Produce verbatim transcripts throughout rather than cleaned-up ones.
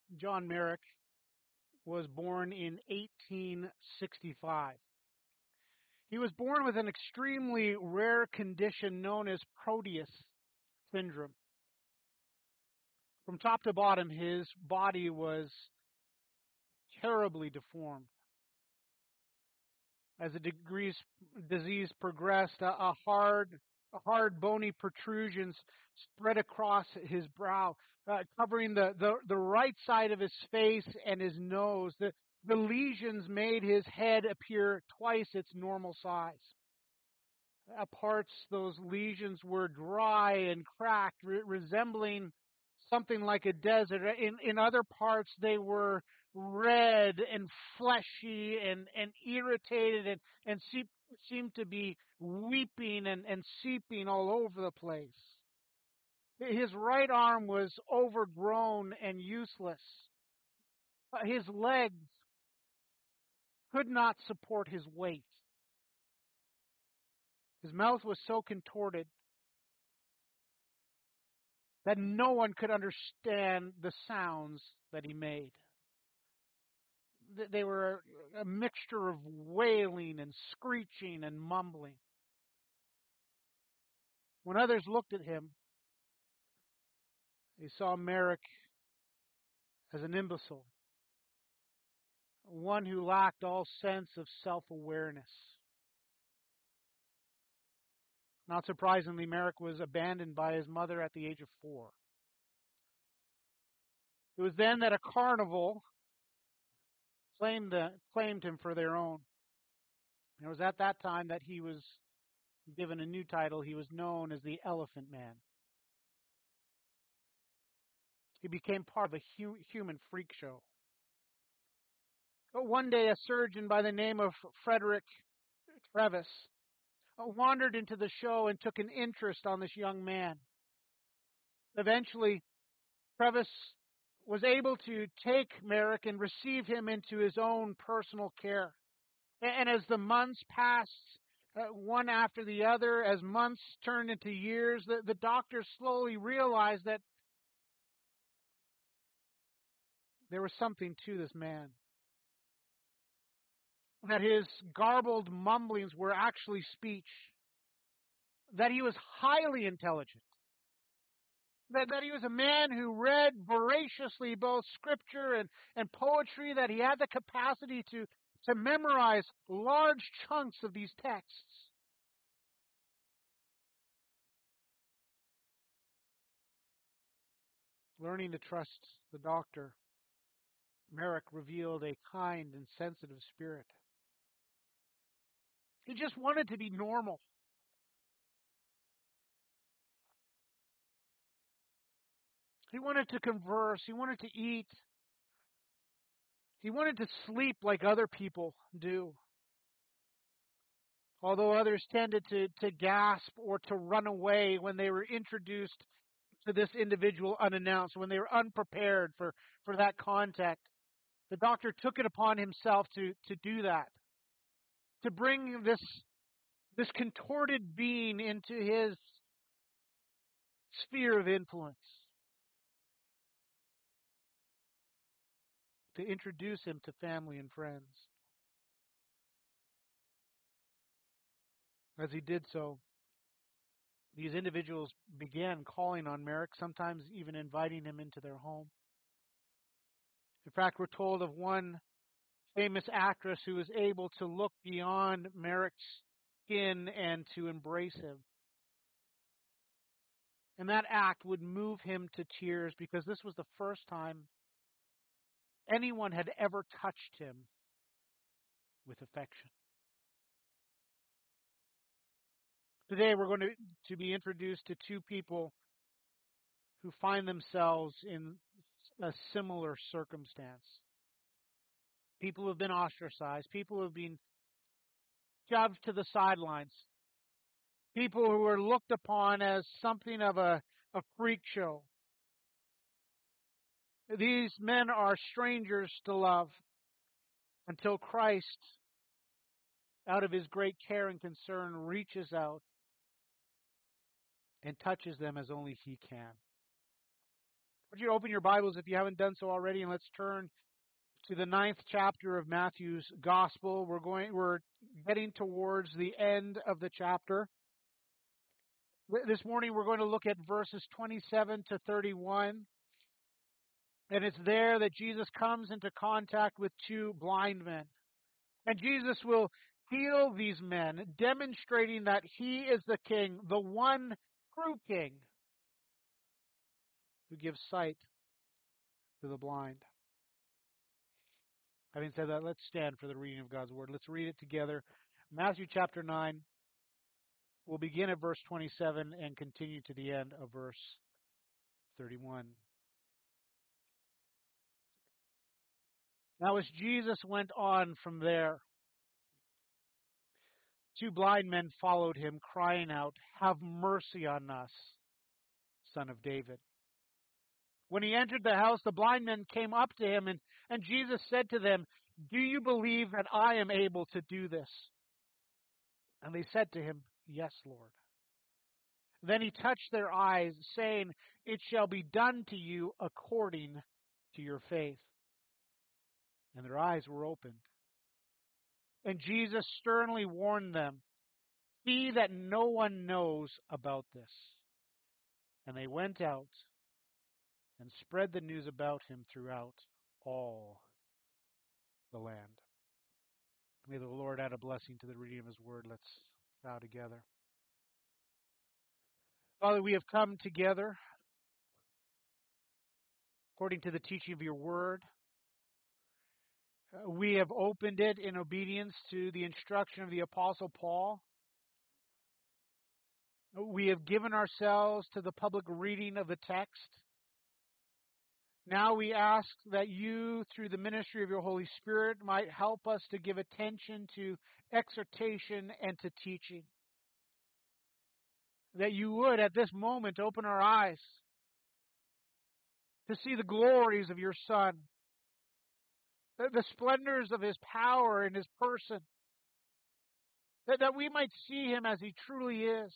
John Merrick was born in eighteen sixty-five. He was born with an extremely rare condition known as Proteus syndrome. From top to bottom, his body was terribly deformed. As the degrees, disease progressed, a, a hard, a hard bony protrusions spread across his brow, uh, covering the, the, the right side of his face and his nose. The, the lesions made his head appear twice its normal size. At parts, those lesions were dry and cracked, re- resembling something like a desert. In, in other parts, they were red and fleshy and, and irritated and, and seep, seemed to be weeping and, and seeping all over the place. His right arm was overgrown and useless. Uh, His legs could not support his weight. His mouth was so contorted that no one could understand the sounds that he made. They were a mixture of wailing and screeching and mumbling. When others looked at him, they saw Merrick as an imbecile, one who lacked all sense of self-awareness. Not surprisingly, Merrick was abandoned by his mother at the age of four. It was then that a carnival claimed, the, claimed him for their own. It was at that time that he was given a new title. He was known as the Elephant Man. He became part of a hu- human freak show. But one day, a surgeon by the name of Frederick Trevis uh, wandered into the show and took an interest on this young man. Eventually, Trevis was able to take Merrick and receive him into his own personal care. And as the months passed, uh, one after the other, as months turned into years, the, the doctor slowly realized that there was something to this man. That his garbled mumblings were actually speech. That he was highly intelligent. That, that he was a man who read voraciously both scripture and, and poetry, that he had the capacity to, to memorize large chunks of these texts. Learning to trust the doctor, Merrick revealed a kind and sensitive spirit. He just wanted to be normal. He wanted to converse. He wanted to eat. He wanted to sleep like other people do. Although others tended to, to gasp or to run away when they were introduced to this individual unannounced, when they were unprepared for, for that contact, the doctor took it upon himself to, to do that, to bring this, this contorted being into his sphere of influence, to introduce him to family and friends. As he did so, these individuals began calling on Merrick, sometimes even inviting him into their home. In fact, we're told of one famous actress who was able to look beyond Merrick's skin and to embrace him. And that act would move him to tears because this was the first time anyone had ever touched him with affection. Today we're going to, to be introduced to two people who find themselves in a similar circumstance. People who have been ostracized, people who have been shoved to the sidelines, people who are looked upon as something of a, a freak show. These men are strangers to love until Christ, out of his great care and concern, reaches out and touches them as only he can. Would you open your Bibles if you haven't done so already, and let's turn to the ninth chapter of Matthew's Gospel. We're going, we're getting towards the end of the chapter. This morning we're going to look at verses twenty-seven to thirty-one. And it's there that Jesus comes into contact with two blind men. And Jesus will heal these men, demonstrating that he is the king, the one true king, who gives sight to the blind. Having said that, let's stand for the reading of God's Word. Let's read it together. Matthew chapter nine. We'll begin at verse twenty-seven and continue to the end of verse thirty-one. Now as Jesus went on from there, two blind men followed him, crying out, "Have mercy on us, Son of David." When he entered the house, the blind men came up to him, and, and Jesus said to them, "Do you believe that I am able to do this?" And they said to him, "Yes, Lord." Then he touched their eyes, saying, "It shall be done to you according to your faith." And their eyes were opened. And Jesus sternly warned them, "See that no one knows about this." And they went out and spread the news about him throughout all the land. May the Lord add a blessing to the reading of his word. Let's bow together. Father, we have come together according to the teaching of your word. Uh, we have opened it in obedience to the instruction of the Apostle Paul. We have given ourselves to the public reading of the text. Now we ask that you, through the ministry of your Holy Spirit, might help us to give attention to exhortation and to teaching. That you would, at this moment, open our eyes to see the glories of your Son, the splendors of his power and his person, that, that we might see him as he truly is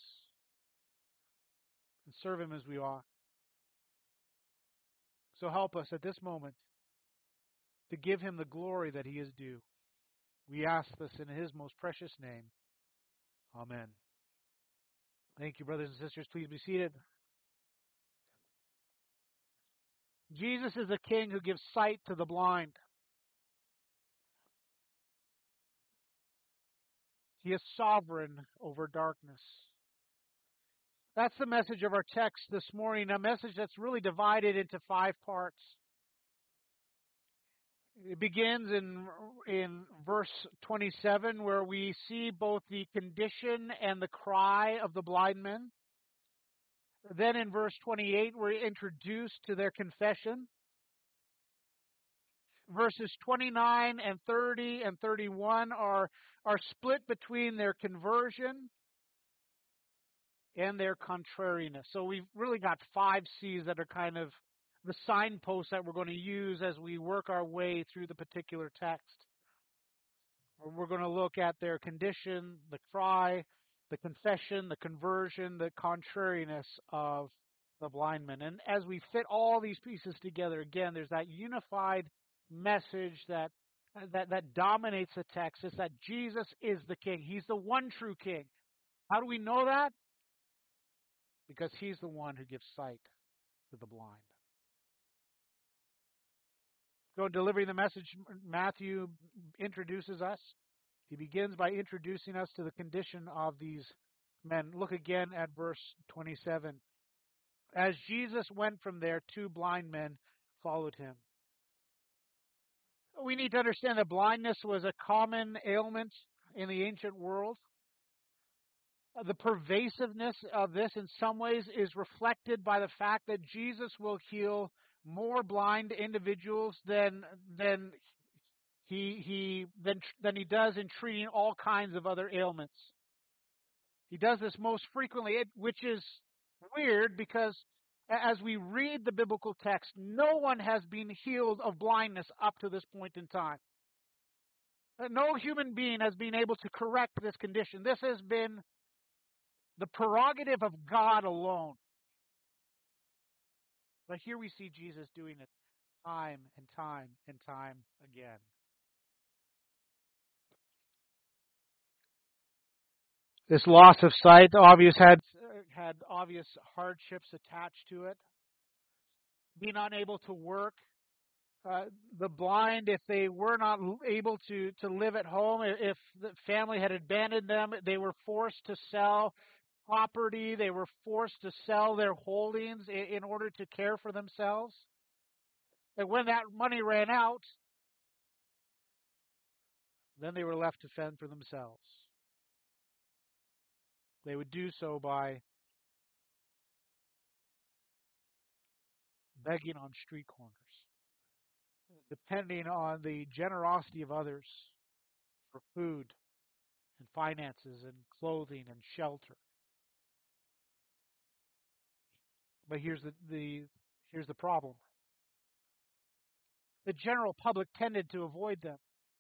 and serve him as we ought. So help us at this moment to give him the glory that he is due. We ask this in his most precious name. Amen. Thank you, brothers and sisters. Please be seated. Jesus is the King who gives sight to the blind. He is sovereign over darkness. That's the message of our text this morning, a message that's really divided into five parts. It begins in in verse twenty-seven, where we see both the condition and the cry of the blind men. Then in verse twenty-eight, we're introduced to their confession. Verses twenty-nine and thirty and thirty-one are, are split between their conversion and their contrariness. So we've really got five C's that are kind of the signposts that we're going to use as we work our way through the particular text. We're going to look at their condition, the cry, the confession, the conversion, the contrariness of the blind men. And as we fit all these pieces together, again, there's that unified message that that, that dominates the text. It's that Jesus is the King. He's the one true King. How do we know that? Because he's the one who gives sight to the blind. So delivering the message, Matthew introduces us. He begins by introducing us to the condition of these men. Look again at verse twenty-seven. As Jesus went from there, two blind men followed him. We need to understand that blindness was a common ailment in the ancient world. The pervasiveness of this in some ways is reflected by the fact that Jesus will heal more blind individuals than than he he than than he does in treating all kinds of other ailments. He does this most frequently, which is weird because as we read the biblical text, no one has been healed of blindness up to this point in time. No human being has been able to correct this condition. This has been the prerogative of God alone. But here we see Jesus doing it time and time and time again. This loss of sight obvious had had obvious hardships attached to it. Being unable to work, uh, the blind, if they were not able to to live at home, if the family had abandoned them, they were forced to sell property. They were forced to sell their holdings in, in order to care for themselves. And when that money ran out, then they were left to fend for themselves. They would do so by begging on street corners, depending on the generosity of others for food and finances and clothing and shelter. But here's the, the here's the problem. The general public tended to avoid them.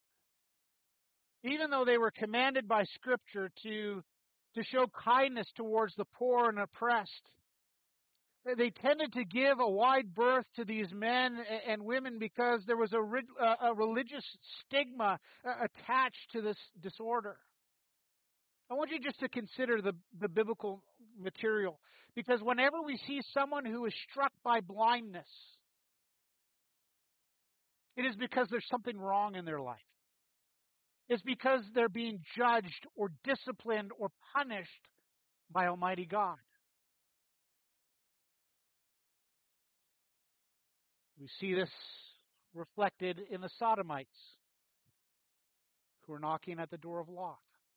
Even though they were commanded by Scripture to to show kindness towards the poor and oppressed, they tended to give a wide berth to these men and women because there was a, a religious stigma attached to this disorder. I want you just to consider the, the biblical material, because whenever we see someone who is struck by blindness, it is because there's something wrong in their life. It's because they're being judged or disciplined or punished by Almighty God. We see this reflected in the Sodomites who are knocking at the door of Lot.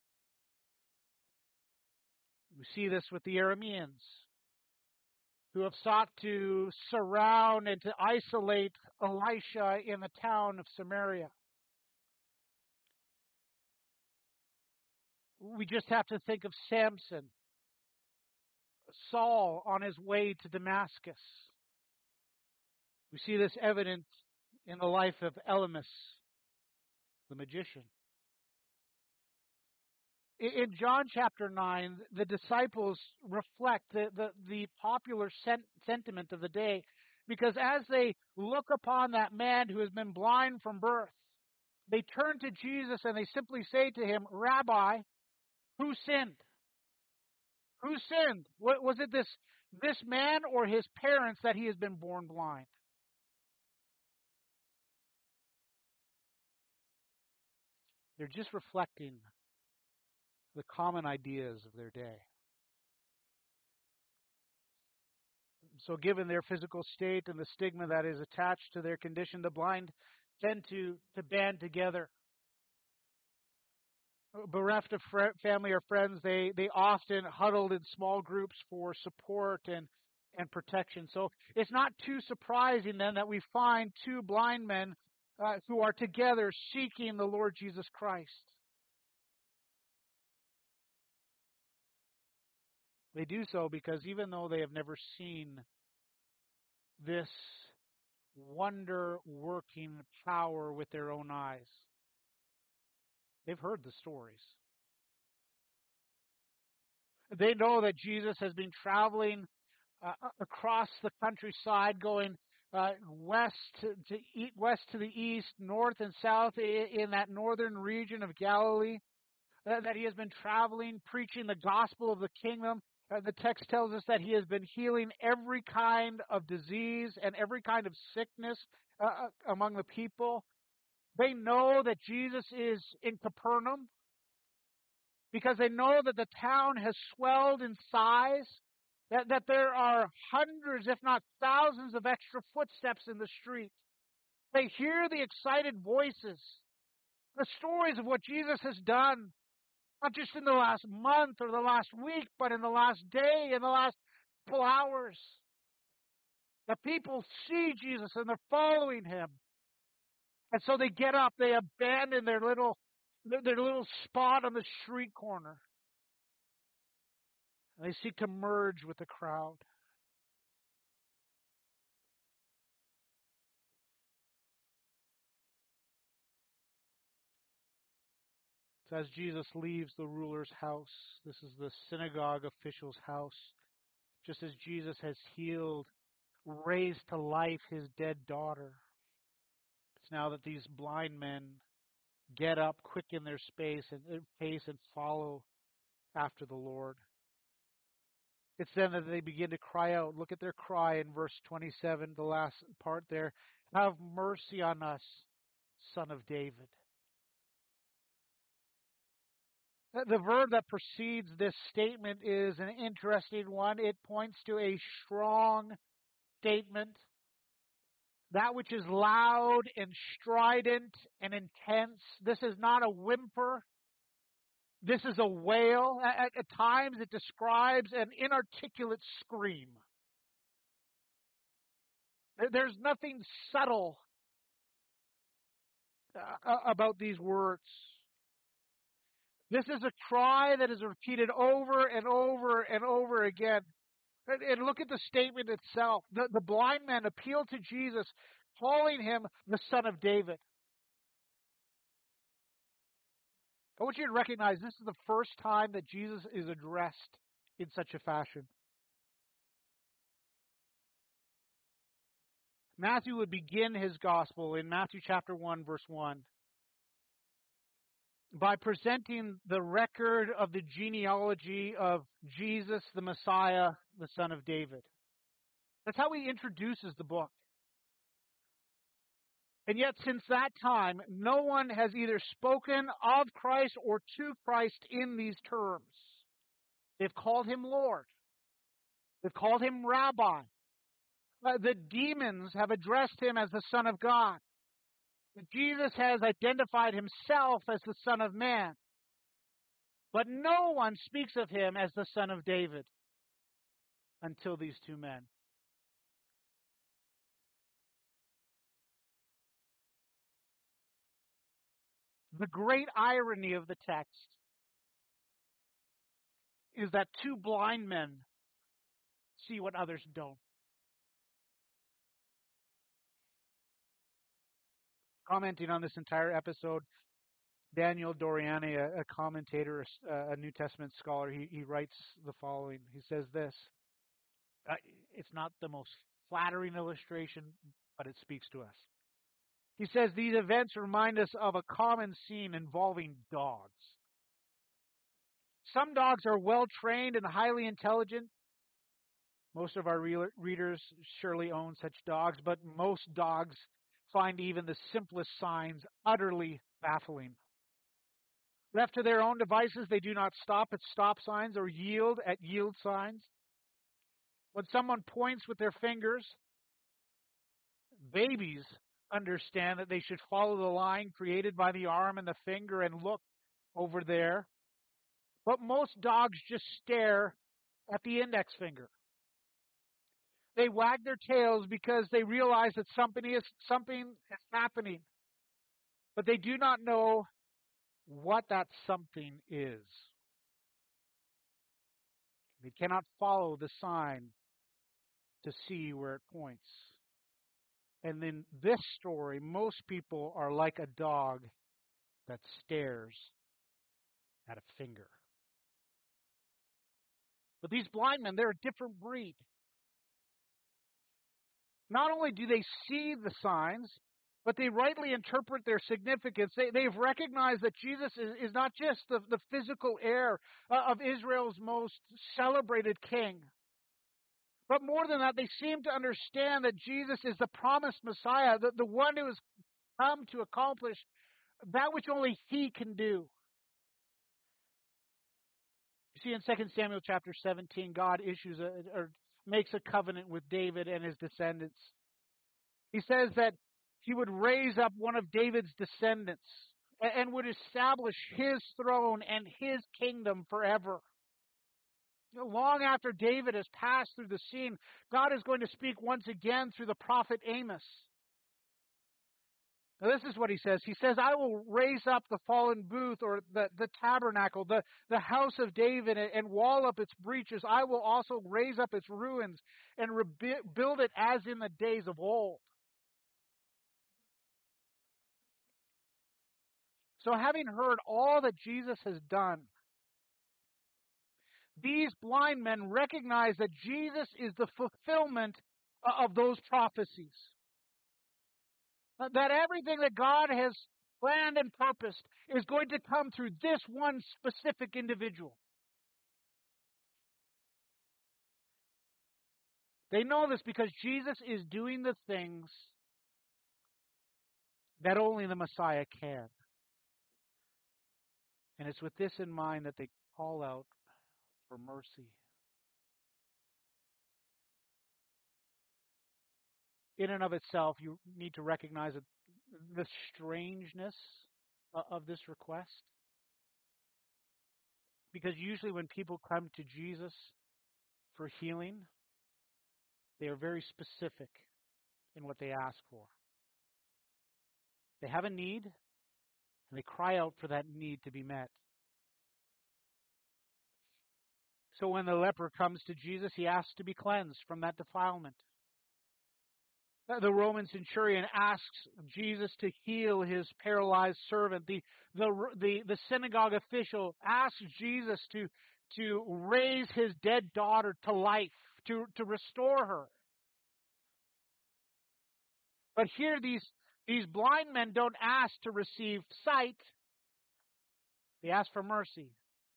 We see this with the Arameans who have sought to surround and to isolate Elisha in the town of Samaria. We just have to think of Samson, Saul on his way to Damascus. We see this evident in the life of Elymas, the magician. In John chapter nine, the disciples reflect the, the, the popular sen- sentiment of the day, because as they look upon that man who has been blind from birth, they turn to Jesus and they simply say to him, "Rabbi, who sinned? Who sinned? Was it this, this man or his parents that he has been born blind?" They're just reflecting the common ideas of their day. So given their physical state and the stigma that is attached to their condition, the blind tend to, to band together. Bereft of fr- family or friends, they, they often huddled in small groups for support and, and protection. So it's not too surprising then that we find two blind men uh, who are together seeking the Lord Jesus Christ. They do so because even though they have never seen this wonder-working power with their own eyes, they've heard the stories. They know that Jesus has been traveling uh, across the countryside, going uh, west to, to eat, west to the east, north and south in that northern region of Galilee. Uh, that he has been traveling, preaching the gospel of the kingdom. Uh, the text tells us that he has been healing every kind of disease and every kind of sickness uh, among the people. They know that Jesus is in Capernaum because they know that the town has swelled in size, that, that there are hundreds, if not thousands, of extra footsteps in the street. They hear the excited voices, the stories of what Jesus has done, not just in the last month or the last week, but in the last day, in the last couple hours. The people see Jesus and they're following him. And so they get up, they abandon their little their little spot on the street corner. And they seek to merge with the crowd. So as Jesus leaves the ruler's house, this is the synagogue official's house, just as Jesus has healed raise to life his dead daughter. It's now that these blind men get up, quicken their space and pace, and follow after the Lord. It's then that they begin to cry out. Look at their cry in verse twenty-seven, the last part there. Have mercy on us, Son of David. The verb that precedes this statement is an interesting one. It points to a strong statement. That which is loud and strident and intense. This is not a whimper. This is a wail. At, at times it describes an inarticulate scream. There's nothing subtle uh, about these words. This is a cry that is repeated over and over and over again. And, and look at the statement itself. The, the blind men appeal to Jesus, calling him the Son of David. I want you to recognize this is the first time that Jesus is addressed in such a fashion. Matthew would begin his gospel in Matthew chapter one, verse one, by presenting the record of the genealogy of Jesus, the Messiah, the Son of David. That's how he introduces the book. And yet, since that time, no one has either spoken of Christ or to Christ in these terms. They've called him Lord. They've called him Rabbi. Uh, the demons have addressed him as the Son of God. Jesus has identified himself as the Son of Man. But no one speaks of him as the Son of David until these two men. The great irony of the text is that two blind men see what others don't. Commenting on this entire episode, Daniel Doriani, a, a commentator, a, a New Testament scholar, he, he writes the following. He says this, uh, it's not the most flattering illustration, but it speaks to us. He says, these events remind us of a common scene involving dogs. Some dogs are well trained and highly intelligent. Most of our re- readers surely own such dogs, but most dogs find even the simplest signs utterly baffling. Left to their own devices, they do not stop at stop signs or yield at yield signs. When someone points with their fingers, babies understand that they should follow the line created by the arm and the finger and look over there. But most dogs just stare at the index finger. They wag their tails because they realize that something is, something is happening. But they do not know what that something is. They cannot follow the sign to see where it points. And in this story, most people are like a dog that stares at a finger. But these blind men, they're a different breed. Not only do they see the signs, but they rightly interpret their significance. They, they've recognized that Jesus is, is not just the, the physical heir uh, of Israel's most celebrated king. But more than that, they seem to understand that Jesus is the promised Messiah, the, the one who has come to accomplish that which only he can do. You see, in Second Samuel chapter seventeen, God issues a, or makes a covenant with David and his descendants. He says that he would raise up one of David's descendants and, and would establish his throne and his kingdom forever. Long after David has passed through the scene, God is going to speak once again through the prophet Amos. Now, this is what he says. He says, I will raise up the fallen booth or the, the tabernacle, the, the house of David, and, and wall up its breaches. I will also raise up its ruins and rebuild it as in the days of old. So having heard all that Jesus has done, these blind men recognize that Jesus is the fulfillment of those prophecies. That everything that God has planned and purposed is going to come through this one specific individual. They know this because Jesus is doing the things that only the Messiah can. And it's with this in mind that they call out for mercy. In and of itself, you need to recognize the strangeness of this request. Because usually when people come to Jesus for healing, they are very specific in what they ask for. They have a need, and they cry out for that need to be met. So when the leper comes to Jesus, he asks to be cleansed from that defilement. The Roman centurion asks Jesus to heal his paralyzed servant. The, the, the, the synagogue official asks Jesus to, to raise his dead daughter to life, to, to restore her. But here these, these blind men don't ask to receive sight. They ask for mercy.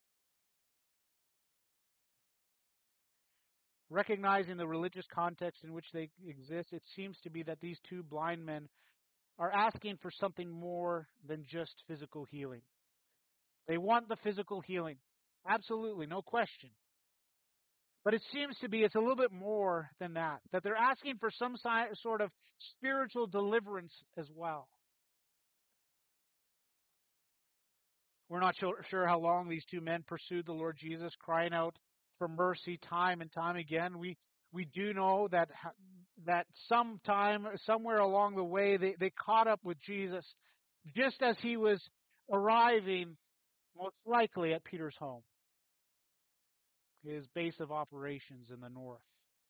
Recognizing the religious context in which they exist, it seems to be that these two blind men are asking for something more than just physical healing. They want the physical healing. Absolutely, no question. But it seems to be it's a little bit more than that, that they're asking for some sort of spiritual deliverance as well. We're not sure how long these two men pursued the Lord Jesus, crying out for mercy time and time again. We we do know that that sometime, somewhere along the way, they, they caught up with Jesus just as he was arriving, most likely at Peter's home, his base of operations in the north.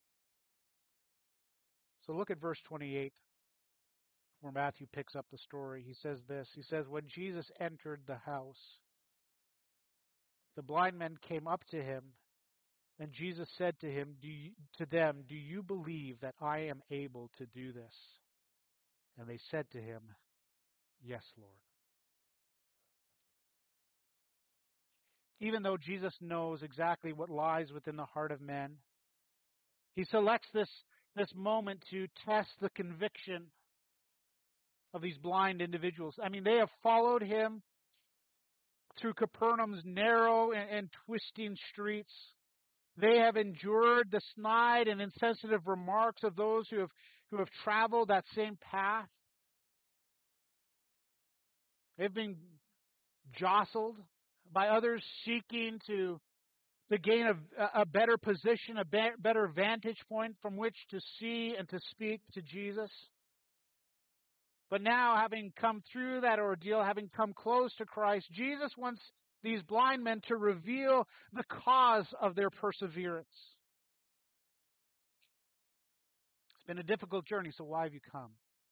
So look at verse twenty-eight, where Matthew picks up the story. He says this, he says, when Jesus entered the house, the blind men came up to him, and Jesus said to him, do you, to them, do you believe that I am able to do this? And they said to him, yes, Lord. Even though Jesus knows exactly what lies within the heart of men, he selects this, this moment to test the conviction of these blind individuals. I mean, they have followed him through Capernaum's narrow and, and twisting streets. They have endured the snide and insensitive remarks of those who have who have traveled that same path. They've been jostled by others seeking to to gain a, a better position, a be, better vantage point from which to see and to speak to Jesus. But now, having come through that ordeal, having come close to Christ, Jesus wants these blind men to reveal the cause of their perseverance. It's been a difficult journey, so why have you come?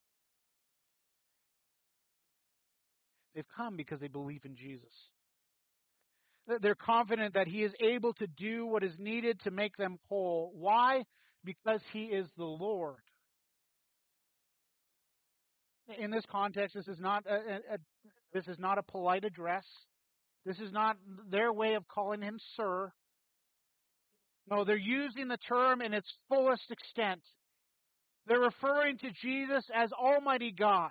They've come because they believe in Jesus. They're confident that he is able to do what is needed to make them whole. Why? Because he is the Lord. In this context, this is not a, a, a this is not a polite address. This is not their way of calling him sir. No, they're using the term in its fullest extent. They're referring to Jesus as Almighty God,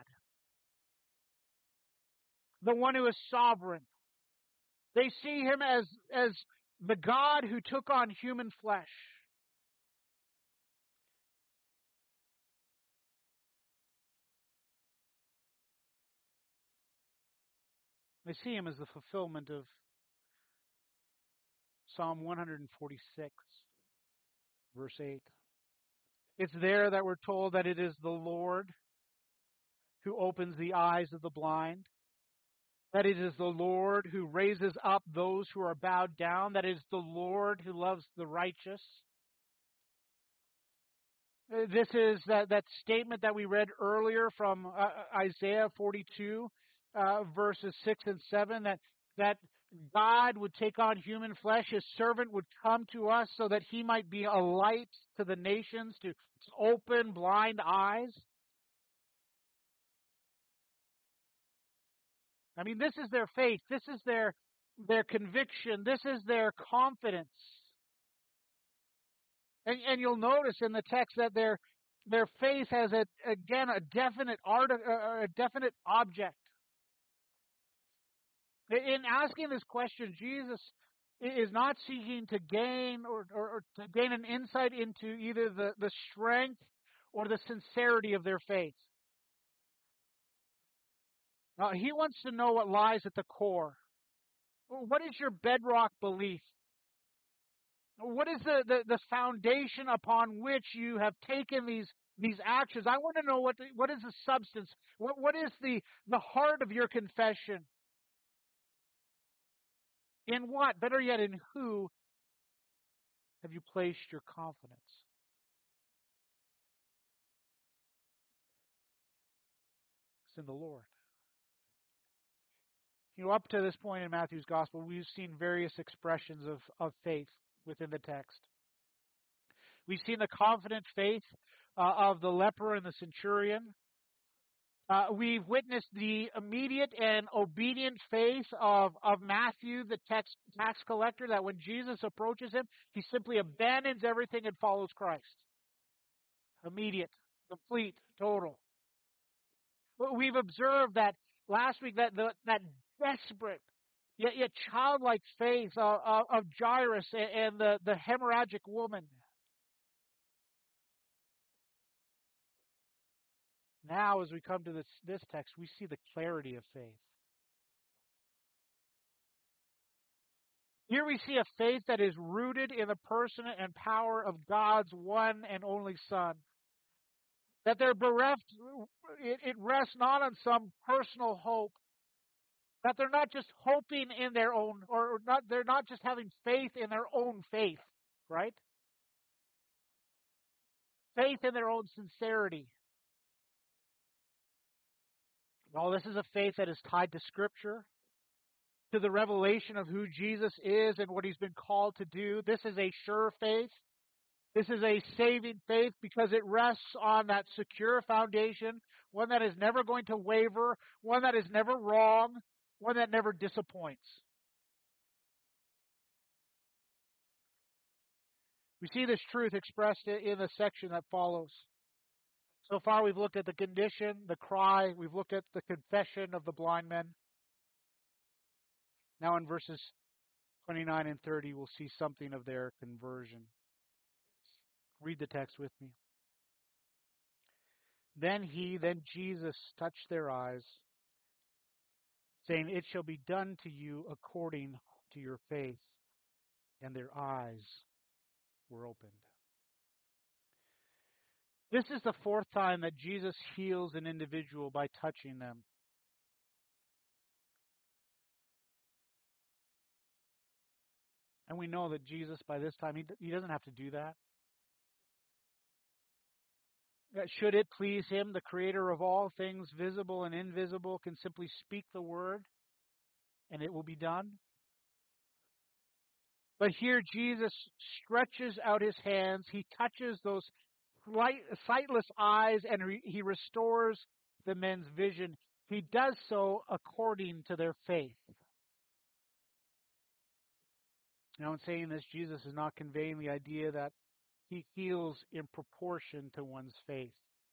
the one who is sovereign. They see him as, as the God who took on human flesh. They see him as the fulfillment of Psalm one forty-six, verse eight. It's there that we're told that it is the Lord who opens the eyes of the blind, that it is the Lord who raises up those who are bowed down, that it is the Lord who loves the righteous. This is that, that statement that we read earlier from uh, Isaiah forty-two, uh, verses six and seven, that, that God would take on human flesh. His servant would come to us so that he might be a light to the nations, to open blind eyes. I mean, this is their faith. This is their, their conviction. This is their confidence. And, and you'll notice in the text that their, their faith has, a, again, a definite, art, uh, a definite object. In asking this question, Jesus is not seeking to gain or, or, or to gain an insight into either the, the strength or the sincerity of their faith. Now, he wants to know what lies at the core. What is your bedrock belief? What is the, the, the foundation upon which you have taken these these actions? I want to know what the, what is the substance? What what is the, the heart of your confession? In what? Better yet, in who have you placed your confidence? It's in the Lord. You know, up to this point in Matthew's Gospel, we've seen various expressions of, of faith within the text. We've seen the confident faith uh, of the leper and the centurion. Uh, we've witnessed the immediate and obedient faith of, of Matthew, the tax, tax collector, that when Jesus approaches him, he simply abandons everything and follows Christ. Immediate, complete, total. We've observed that last week, that the, that desperate, yet, yet childlike faith of, of, of Jairus and, and the, the hemorrhagic woman. Now, as we come to this, this text, we see the clarity of faith. Here we see a faith that is rooted in the person and power of God's one and only Son. That they're bereft, it, it rests not on some personal hope. That they're not just hoping in their own, or not, they're not just having faith in their own faith, right? Faith in their own sincerity. Well, this is a faith that is tied to Scripture, to the revelation of who Jesus is and what he's been called to do. This is a sure faith. This is a saving faith because it rests on that secure foundation, one that is never going to waver, one that is never wrong, one that never disappoints. We see this truth expressed in the section that follows. So far, we've looked at the condition, the cry. We've looked at the confession of the blind men. Now in verses twenty-nine and thirty, we'll see something of their conversion. Read the text with me. Then he, then Jesus, touched their eyes, saying, "It shall be done to you according to your faith." And their eyes were opened. This is the fourth time that Jesus heals an individual by touching them. And we know that Jesus, by this time, he, he doesn't have to do that. Should it please him, the creator of all things, visible and invisible, can simply speak the word and it will be done. But here Jesus stretches out his hands. He touches those sightless eyes and re- he restores the men's vision. He does so according to their faith. Now, in saying this, Jesus is not conveying the idea that he heals in proportion to one's faith.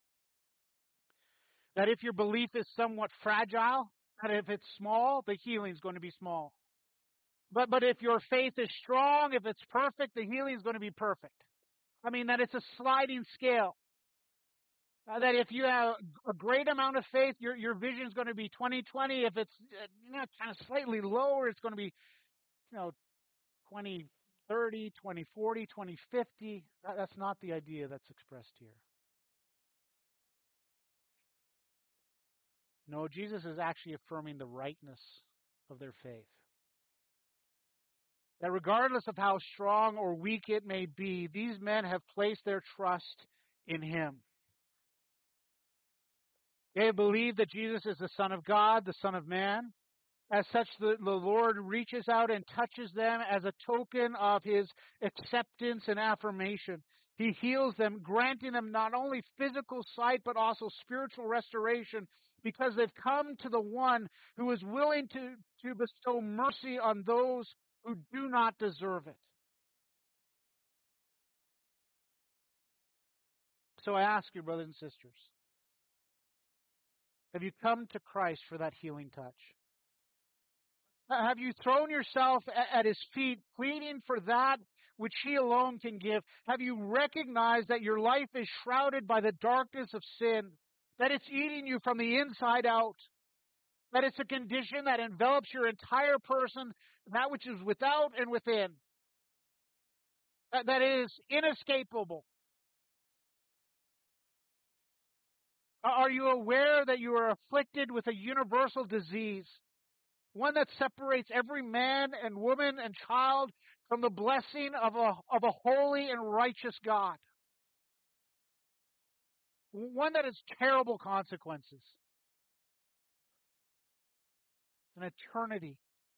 That if your belief is somewhat fragile, that if it's small, the healing is going to be small. But but if your faith is strong, if it's perfect, the healing is going to be perfect. I mean, that it's a sliding scale. Uh, that if you have a great amount of faith, your your vision is going to be twenty twenty. If it's uh, you know, kind of slightly lower, it's going to be, you know, twenty thirty, twenty forty, twenty fifty. That, that's not the idea that's expressed here. No, Jesus is actually affirming the rightness of their faith. That regardless of how strong or weak it may be, these men have placed their trust in him. They believe that Jesus is the Son of God, the Son of Man, As such, the, the Lord reaches out and touches them as a token of His acceptance and affirmation. He heals them, granting them not only physical sight, but also spiritual restoration, because they've come to the one who is willing to, to bestow mercy on those who do not deserve it. So I ask you, brothers and sisters, have you come to Christ for that healing touch? Have you thrown yourself at His feet, pleading for that which He alone can give? Have you recognized that your life is shrouded by the darkness of sin, that it's eating you from the inside out, that it's a condition that envelops your entire person, that which is without and within, that, that is inescapable? Are you aware that you are afflicted with a universal disease, one that separates every man and woman and child from the blessing of a, of a holy and righteous God? One that has terrible consequences. An eternity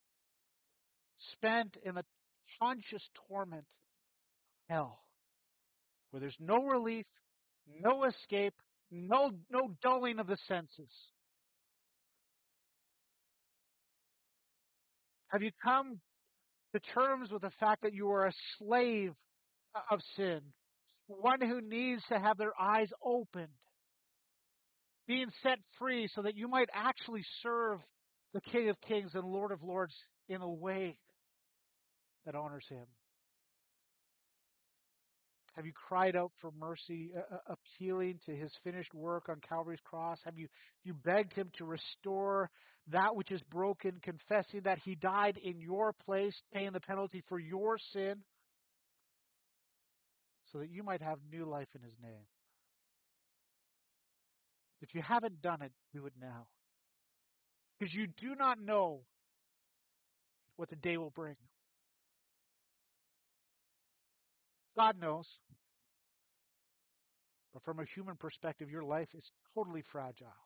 spent in the conscious torment of hell, where there's no relief, no escape, no, no dulling of the senses. Have you come to terms with the fact that you are a slave of sin, one who needs to have their eyes opened, being set free so that you might actually serve the King of Kings and Lord of Lords in a way that honors Him? Have you cried out for mercy, uh, appealing to His finished work on Calvary's cross? Have you, you begged Him to restore that which is broken, confessing that He died in your place, paying the penalty for your sin, so that you might have new life in His name? If you haven't done it, do it now. Because you do not know what the day will bring. God knows. But from a human perspective, your life is totally fragile.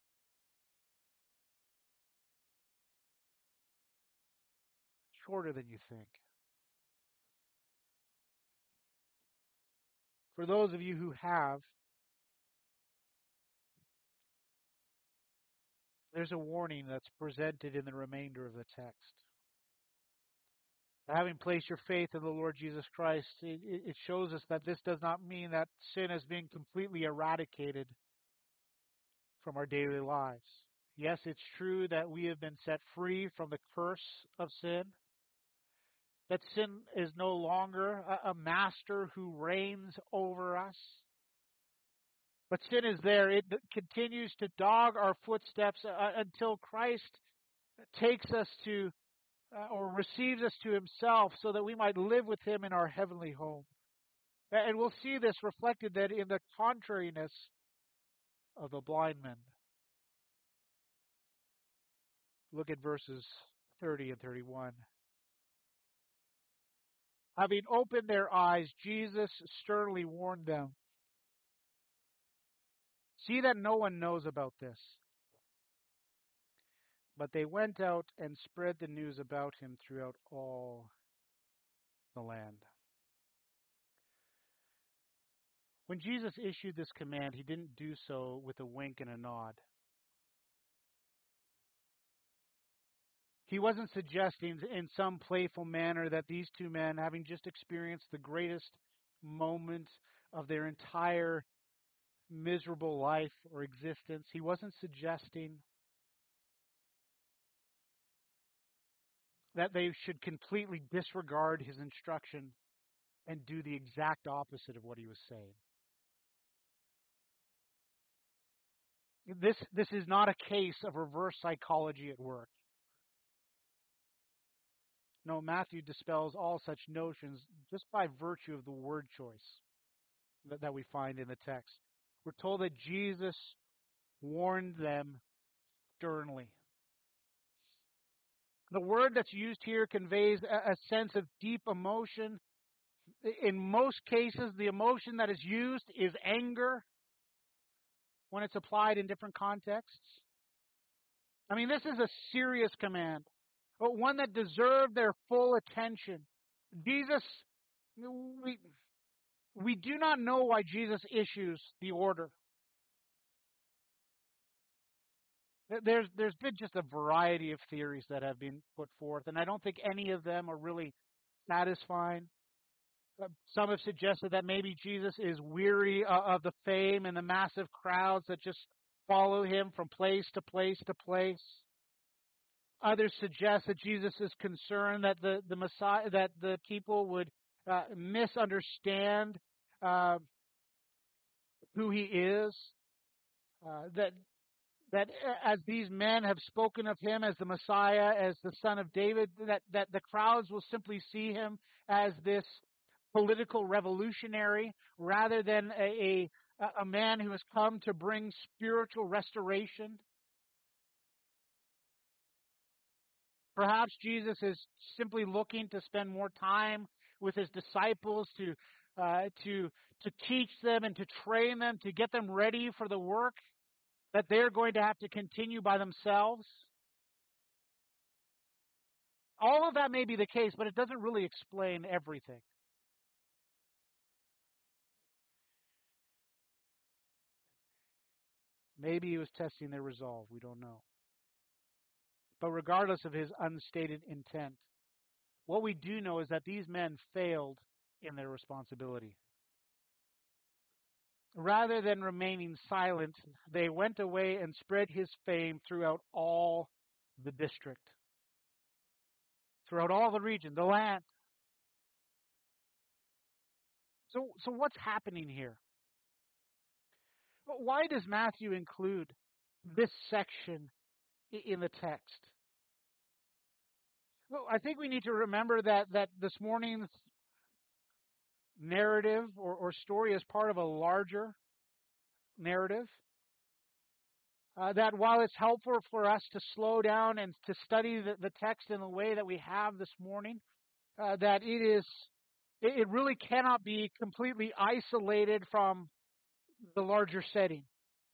Shorter than you think. For those of you who have, there's a warning that's presented in the remainder of the text. Having placed your faith in the Lord Jesus Christ, it, it shows us that this does not mean that sin has been completely eradicated from our daily lives. Yes, it's true that we have been set free from the curse of sin, that sin is no longer a, a master who reigns over us. But sin is there. It continues to dog our footsteps uh, until Christ takes us to uh, or receives us to Himself so that we might live with Him in our heavenly home. And we'll see this reflected then in the contrariness of the blind men. Look at verses thirty and thirty-one. Having opened their eyes, Jesus sternly warned them, "See that no one knows about this." But they went out and spread the news about Him throughout all the land. When Jesus issued this command, He didn't do so with a wink and a nod. He wasn't suggesting in some playful manner that these two men, having just experienced the greatest moment of their entire miserable life or existence, He wasn't suggesting that they should completely disregard His instruction and do the exact opposite of what He was saying. This, this is not a case of reverse psychology at work. No, Matthew dispels all such notions just by virtue of the word choice that, that we find in the text. We're told that Jesus warned them sternly. The word that's used here conveys a, a sense of deep emotion. In most cases, the emotion that is used is anger when it's applied in different contexts. I mean, this is a serious command, but one that deserved their full attention. Jesus, we, we do not know why Jesus issues the order. There's there's been just a variety of theories that have been put forth, and I don't think any of them are really satisfying. Uh, Some have suggested that maybe Jesus is weary uh, of the fame and the massive crowds that just follow him from place to place to place. Others suggest that Jesus is concerned that the, the Messiah, that the people would uh, misunderstand uh, who he is. Uh, that that as these men have spoken of him as the Messiah, as the Son of David, that that the crowds will simply see him as this political revolutionary rather than a a, a man who has come to bring spiritual restoration. Perhaps Jesus is simply looking to spend more time with his disciples to uh, to to teach them and to train them, to get them ready for the work that they're going to have to continue by themselves. All of that may be the case, but it doesn't really explain everything. Maybe he was testing their resolve. We don't know. But regardless of his unstated intent, what we do know is that these men failed in their responsibility. Rather than remaining silent, they went away and spread his fame throughout all the district, throughout all the region, the land. So, so what's happening here? Why does Matthew include this section in the text? Well, I think we need to remember that, that this morning's narrative or, or story is part of a larger narrative. Uh, that while it's helpful for us to slow down and to study the, the text in the way that we have this morning, uh, that it is, it, it really cannot be completely isolated from the larger setting.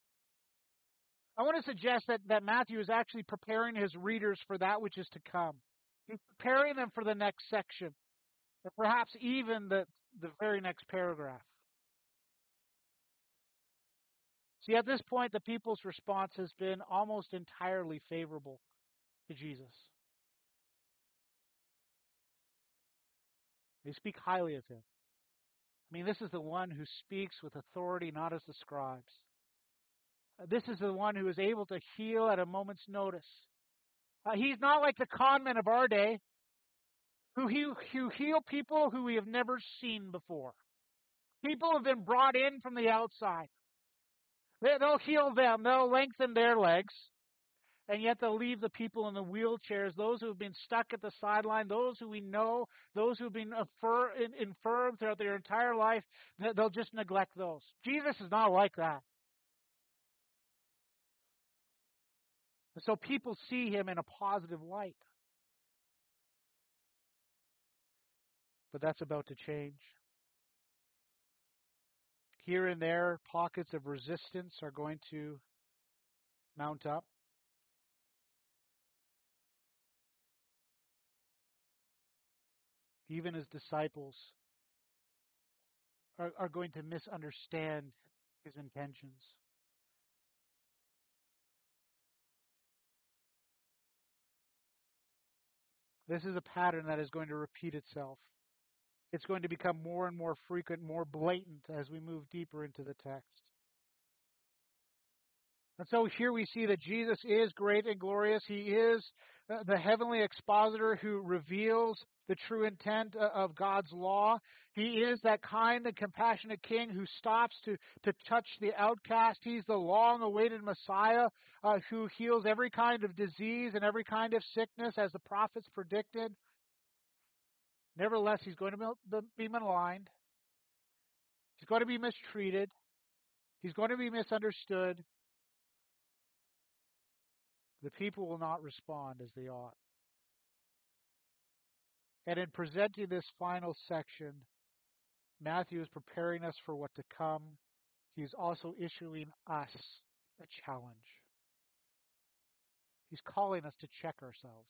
I want to suggest that, that Matthew is actually preparing his readers for that which is to come. He's preparing them for the next section, or perhaps even the, the very next paragraph. See, at this point, the people's response has been almost entirely favorable to Jesus. They speak highly of him. I mean, this is the one who speaks with authority, not as the scribes. Uh, This is the one who is able to heal at a moment's notice. Uh, he's not like the conmen of our day who, he, who heal people who we have never seen before. People have been brought in from the outside. They, they'll heal them. They'll lengthen their legs. And yet they'll leave the people in the wheelchairs, those who have been stuck at the sideline, those who we know, those who have been infirm throughout their entire life, they'll just neglect those. Jesus is not like that. And so people see him in a positive light. But that's about to change. Here and there, pockets of resistance are going to mount up. Even his disciples are, are going to misunderstand his intentions. This is a pattern that is going to repeat itself. It's going to become more and more frequent, more blatant as we move deeper into the text. And so here we see that Jesus is great and glorious. He is uh, the heavenly expositor who reveals the true intent uh, of God's law. He is that kind and compassionate king who stops to, to touch the outcast. He's the long-awaited Messiah uh, who heals every kind of disease and every kind of sickness as the prophets predicted. Nevertheless, he's going to be maligned. He's going to be mistreated. He's going to be misunderstood. The people will not respond as they ought. And in presenting this final section, Matthew is preparing us for what to come. He is also issuing us a challenge. He's calling us to check ourselves.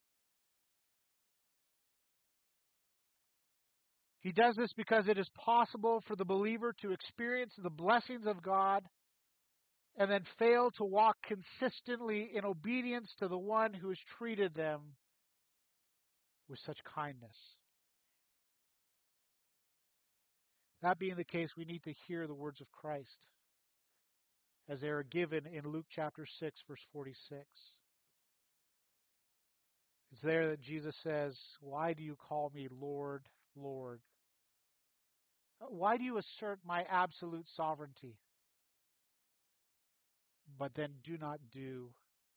He does this because it is possible for the believer to experience the blessings of God and then fail to walk consistently in obedience to the one who has treated them with such kindness. That being the case, we need to hear the words of Christ as they are given in Luke chapter six, verse forty-six. It's there that Jesus says, "Why do you call me Lord, Lord? Why do you assert my absolute sovereignty, but then do not do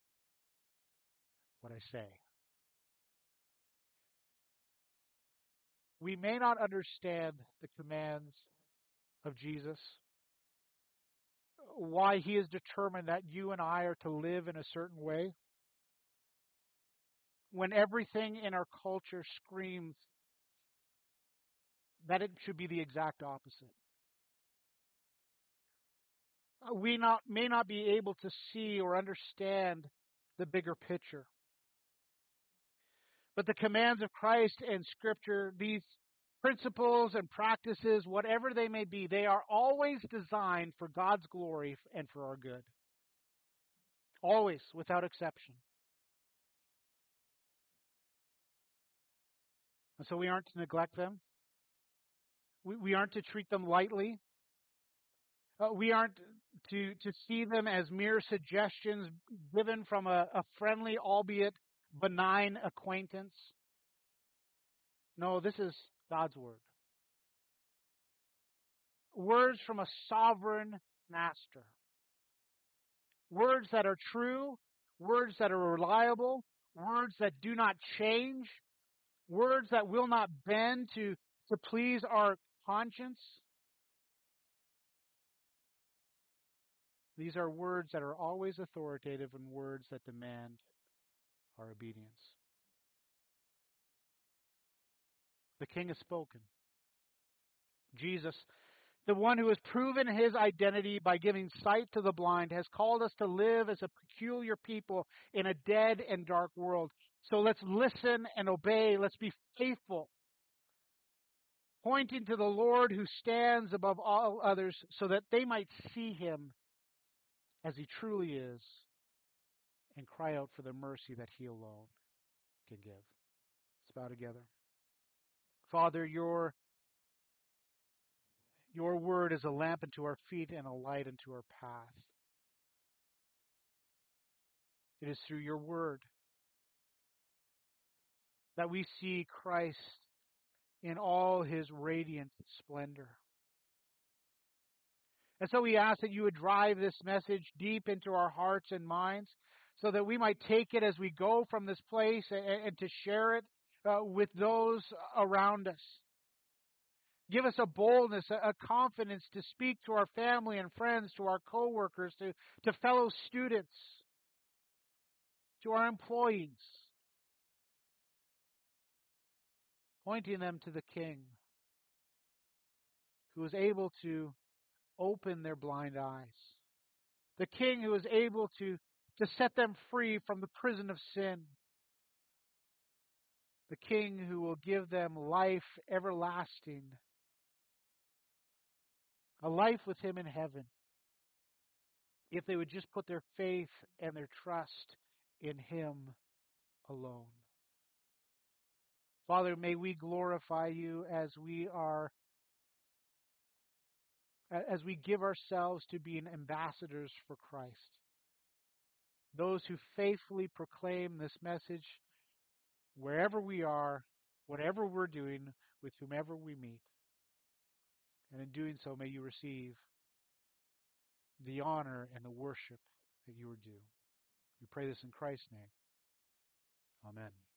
what I say?" We may not understand the commands of Jesus, why he is determined that you and I are to live in a certain way, when everything in our culture screams that it should be the exact opposite. We not, may not be able to see or understand the bigger picture. But the commands of Christ and Scripture, these principles and practices, whatever they may be, they are always designed for God's glory and for our good. Always, without exception. And so we aren't to neglect them. We, we aren't to treat them lightly. Uh, we aren't to, to see them as mere suggestions given from a, a friendly, albeit benign acquaintance. No, this is God's word. Words from a sovereign master. Words that are true, words that are reliable, words that do not change, words that will not bend to, to please our conscience. These are words that are always authoritative and words that demand our obedience. The King has spoken. Jesus, the one who has proven his identity by giving sight to the blind, has called us to live as a peculiar people in a dead and dark world. So let's listen and obey. Let's be faithful, pointing to the Lord who stands above all others so that they might see him as he truly is and cry out for the mercy that he alone can give. Let's bow together. Father, your Your word is a lamp unto our feet and a light unto our path. It is through your word that we see Christ in all his radiant splendor. And so we ask that you would drive this message deep into our hearts and minds so that we might take it as we go from this place and, and to share it uh, with those around us. Give us a boldness, a, a confidence to speak to our family and friends, to our coworkers, to, to fellow students, to our employees, pointing them to the King who is able to open their blind eyes, the King who is able to, to set them free from the prison of sin, the King who will give them life everlasting, a life with him in heaven, if they would just put their faith and their trust in him alone. Father, may we glorify you as we are, as we give ourselves to being ambassadors for Christ. Those who faithfully proclaim this message wherever we are, whatever we're doing, with whomever we meet. And in doing so, may you receive the honor and the worship that you are due. We pray this in Christ's name. Amen.